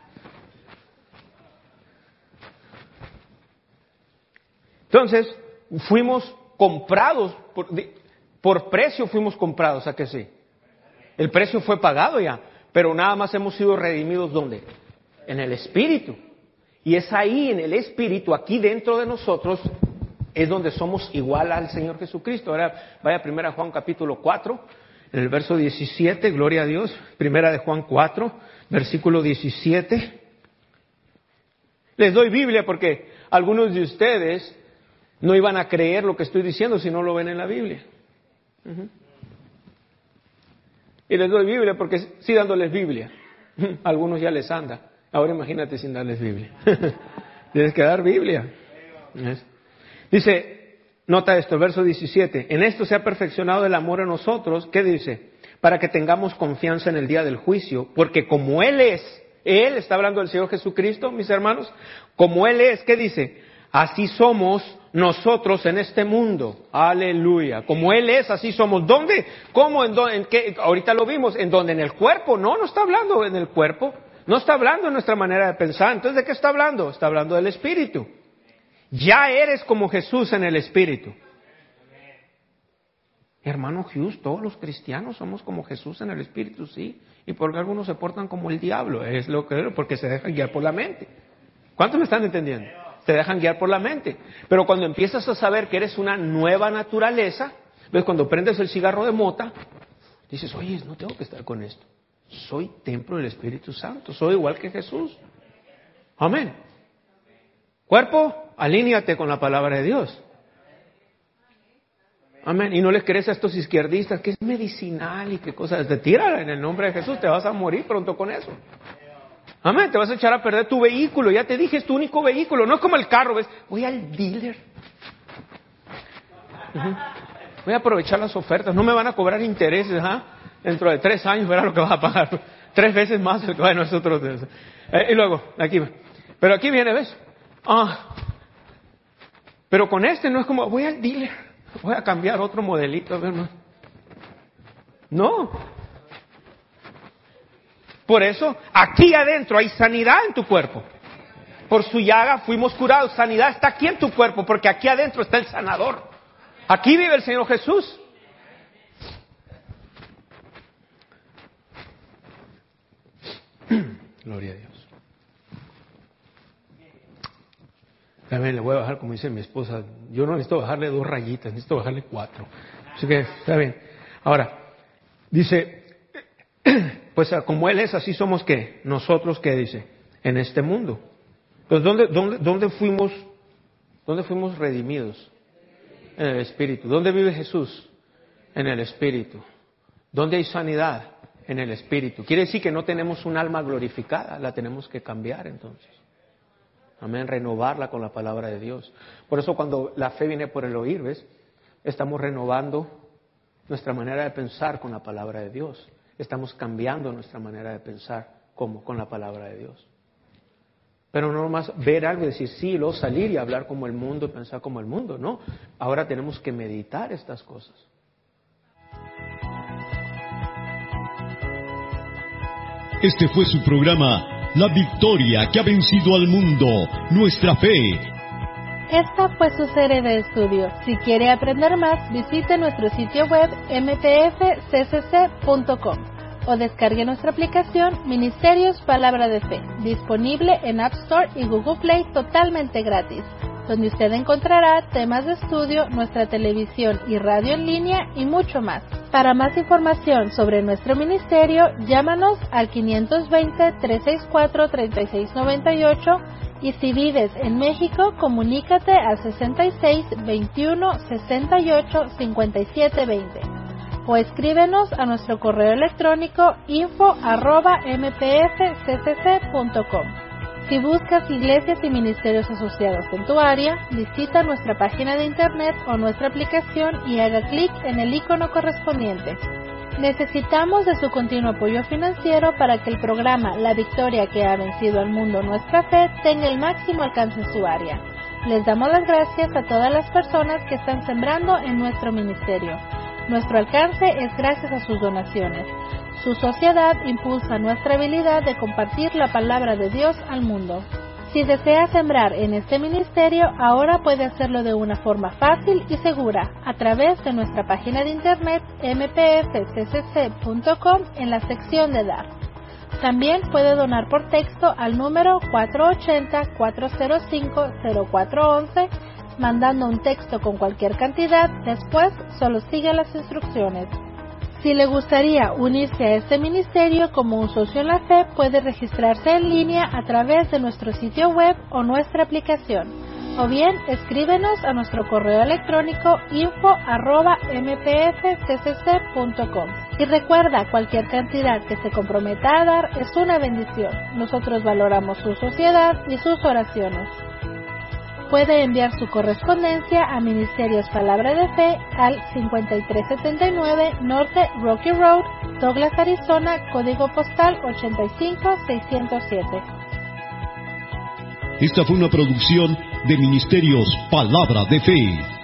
Entonces, fuimos comprados por... Por precio fuimos comprados, ¿a que sí? El precio fue pagado ya, pero nada más hemos sido redimidos, ¿dónde? En el Espíritu. Y es ahí, en el Espíritu, aquí dentro de nosotros, es donde somos igual al Señor Jesucristo. Ahora vaya primera Juan capítulo cuatro, en el verso diecisiete, gloria a Dios. Primera de Juan cuatro, versículo diecisiete. Les doy Biblia porque algunos de ustedes no iban a creer lo que estoy diciendo si no lo ven en la Biblia. Uh-huh. Y les doy Biblia porque sí dándoles Biblia. A algunos ya les anda. Ahora imagínate sin darles Biblia. Tienes que dar Biblia. ¿Ves? Dice, nota esto, verso diecisiete. En esto se ha perfeccionado el amor en nosotros. ¿Qué dice? Para que tengamos confianza en el día del juicio. Porque como Él es, Él está hablando del Señor Jesucristo, mis hermanos. Como Él es, ¿qué dice? Así somos nosotros en este mundo. Aleluya. Como Él es, así somos. ¿Dónde? ¿Cómo? ¿En dónde? ¿En qué? Ahorita lo vimos. ¿En dónde? ¿En el cuerpo? No, no está hablando en el cuerpo. No está hablando en nuestra manera de pensar. Entonces, ¿de qué está hablando? Está hablando del Espíritu. Ya eres como Jesús en el Espíritu. Hermano Hughes, todos los cristianos somos como Jesús en el Espíritu, sí. Y porque algunos se portan como el diablo. Es lo que porque se dejan guiar por la mente. ¿Cuántos me están entendiendo? Te dejan guiar por la mente. Pero cuando empiezas a saber que eres una nueva naturaleza, ves, cuando prendes el cigarro de mota, dices, oye, no tengo que estar con esto. Soy templo del Espíritu Santo, soy igual que Jesús. Amén. Cuerpo, alíñate con la palabra de Dios. Amén. Y no les crees a estos izquierdistas que es medicinal y qué cosas. Te tírala en el nombre de Jesús, te vas a morir pronto con eso. Amén, te vas a echar a perder tu vehículo. Ya te dije, es tu único vehículo. No es como el carro, ¿ves? Voy al dealer. Uh-huh. Voy a aprovechar las ofertas. No me van a cobrar intereses, ¿ah? Dentro de tres años verás lo que vas a pagar. Tres veces más el que va de nosotros. Eh, y luego, aquí. Pero aquí viene, ¿ves? Ah. Pero con este no es como, voy al dealer. Voy a cambiar otro modelito, a ver más. No. Por eso, aquí adentro hay sanidad en tu cuerpo. Por su llaga fuimos curados. Sanidad está aquí en tu cuerpo, porque aquí adentro está el sanador. Aquí vive el Señor Jesús. Gloria a Dios. También le voy a bajar, como dice mi esposa, yo no necesito bajarle dos rayitas, necesito bajarle cuatro. Así que, está bien. Ahora, dice... Pues como Él es, así somos ¿qué? Nosotros, ¿qué dice? En este mundo. Pues ¿dónde, dónde, dónde fuimos, dónde fuimos redimidos? En el Espíritu. ¿Dónde vive Jesús? En el Espíritu. ¿Dónde hay sanidad? En el Espíritu. Quiere decir que no tenemos un alma glorificada, la tenemos que cambiar entonces. Amén, renovarla con la palabra de Dios. Por eso cuando la fe viene por el oír, ¿ves? Estamos renovando nuestra manera de pensar con la palabra de Dios. Estamos cambiando nuestra manera de pensar, ¿cómo? Con la palabra de Dios. Pero no nomás ver algo y decir sí, luego salir y hablar como el mundo y pensar como el mundo, no. Ahora tenemos que meditar estas cosas. Este fue su programa, La Victoria que ha vencido al mundo, nuestra fe. Esta fue su serie de estudio. Si quiere aprender más, visite nuestro sitio web m p f c c c punto com o descargue nuestra aplicación Ministerios Palabra de Fe, disponible en App Store y Google Play totalmente gratis. donde usted encontrará temas de estudio, nuestra televisión y radio en línea y mucho más. Para más información sobre nuestro ministerio, llámanos al quinientos veinte, trescientos sesenta y cuatro, treinta y seis noventa y ocho y si vives en México, comunícate al sesenta y seis, veintiuno, sesenta y ocho, cincuenta y siete veinte o escríbenos a nuestro correo electrónico info arroba m p f c c c punto com. Si buscas iglesias y ministerios asociados en tu área, visita nuestra página de internet o nuestra aplicación y haga clic en el icono correspondiente. Necesitamos de su continuo apoyo financiero para que el programa La Victoria que ha vencido al mundo, nuestra fe, tenga el máximo alcance en su área. Les damos las gracias a todas las personas que están sembrando en nuestro ministerio. Nuestro alcance es gracias a sus donaciones. Su sociedad impulsa nuestra habilidad de compartir la palabra de Dios al mundo. Si desea sembrar en este ministerio, ahora puede hacerlo de una forma fácil y segura a través de nuestra página de internet m p f c c c punto com en la sección de Dar. También puede donar por texto al número cuatro ocho cero, cuatro cero cinco, cero cuatro uno uno, mandando un texto con cualquier cantidad, después solo sigue las instrucciones. Si le gustaría unirse a este ministerio como un socio en la fe, puede registrarse en línea a través de nuestro sitio web o nuestra aplicación, o bien escríbenos a nuestro correo electrónico info arroba m p f c c c punto com. Y recuerda, cualquier cantidad que se comprometa a dar es una bendición. Nosotros valoramos su sociedad y sus oraciones. Puede enviar su correspondencia a Ministerios Palabra de Fe al cincuenta y tres setenta y nueve Norte Rocky Road, Douglas, Arizona, código postal ochenta y cinco seiscientos siete. Esta fue una producción de Ministerios Palabra de Fe.